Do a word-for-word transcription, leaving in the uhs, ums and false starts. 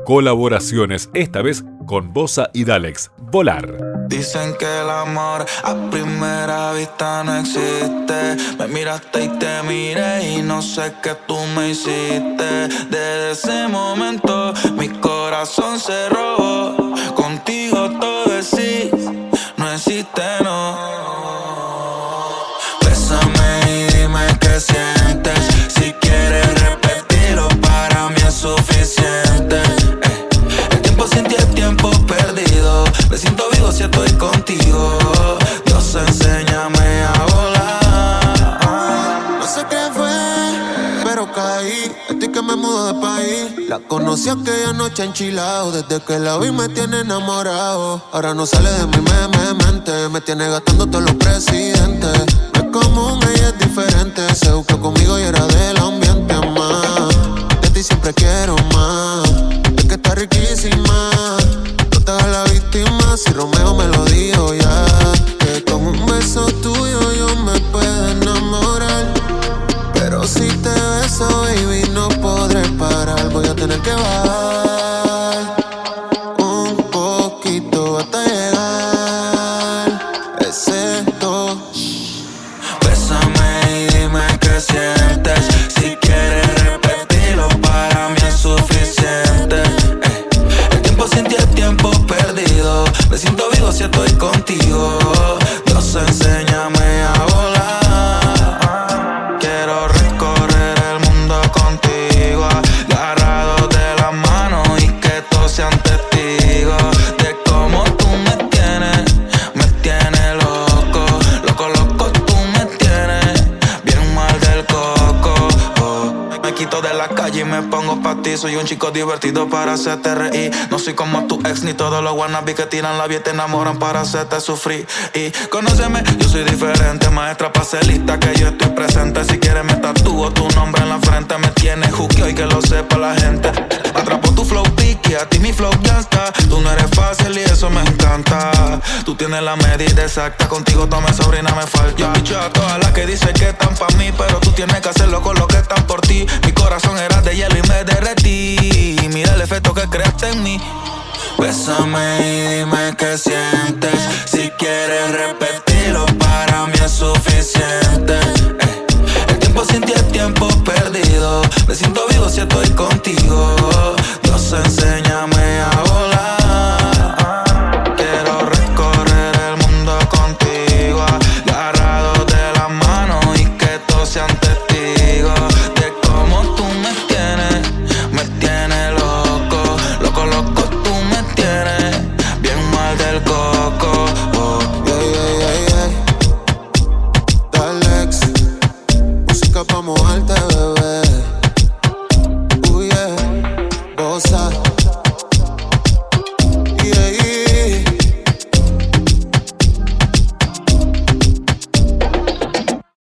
Colaboraciones, esta vez con Bossa y Dalex. Volar. Dicen que el amor a primera vista no existe. Me miraste y te miré y no sé qué tú me hiciste. Desde ese momento mi corazón se robó. Contigo todo es sí, no existe no. Bésame y dime qué sientes. Si quieres repetirlo para mí es suficiente. eh. El tiempo sin ti es tiempo perdido. Me siento vivo si estoy contigo. Dios, enséñame a volar. No sé qué fue, pero caí. Estoy que me mudo de país. La conocí aquella noche enchilado. Desde que la vi me tiene enamorado. Ahora no sale de mi me, me mente. Me tiene gastando todos los presidentes. No es común, ella es diferente. Se buscó conmigo y era del ambiente más. De ti siempre quiero más. Es que está riquísima. No te hagas la víctima. Si Romeo me lo dijo ya. Que con un beso tuyo yo me puedo enamorar. Pero si te beso, baby, no podré parar. Voy a tener que bajar un poquito hasta llegar. Excepto. Bésame y dime qué sientes. Si quieres repetirlo para mí es suficiente. eh. El tiempo sin ti es tiempo perdido. Me siento vivo si estoy contigo. Dios, enséñame a volar. Quiero recorrer el mundo contigo, agarrados de la mano y que todos sean testigos de cómo tú me tienes, me tienes loco, loco, loco, tú me tienes bien mal del coco. oh. Me quito de la calle y me pongo pa' ti. Soy un chico divertido para hacerte reír. No soy como tu ex ni todos los wannabes que tiran la vida y te enamoran para hacerte sufrir. Y conóceme, yo soy diferente, maestra pa' ser lista que yo estoy presente. Si quieres me tatúo tu nombre en la frente. Me tienes juqueo y que lo sepa la gente. Atrapo tu flow piqui, a ti mi flow ya está. Tú no eres fácil y eso me encanta. Tú tienes la medida exacta, contigo toda mi sobrina me falta. Yo picho a todas las que dicen que están pa' mí, pero tú tienes que hacerlo con lo que están por ti. Mi corazón era de hielo y me derretí. Mira el efecto que creaste en mí. Bésame y dime qué sientes. Si quieres repetirlo para mí es suficiente. eh. El tiempo sin ti es tiempo perdido. Me siento vivo si estoy contigo. Dios, enséñame a volar. Quiero recorrer el mundo contigo, agarrados de la mano y que todos sean testigos de cómo tú me tienes, me tienes loco, loco, loco, tú me tienes bien mal del coco. oh. Yeah, yeah, yeah, yeah. Dalex, música pa' mojarte.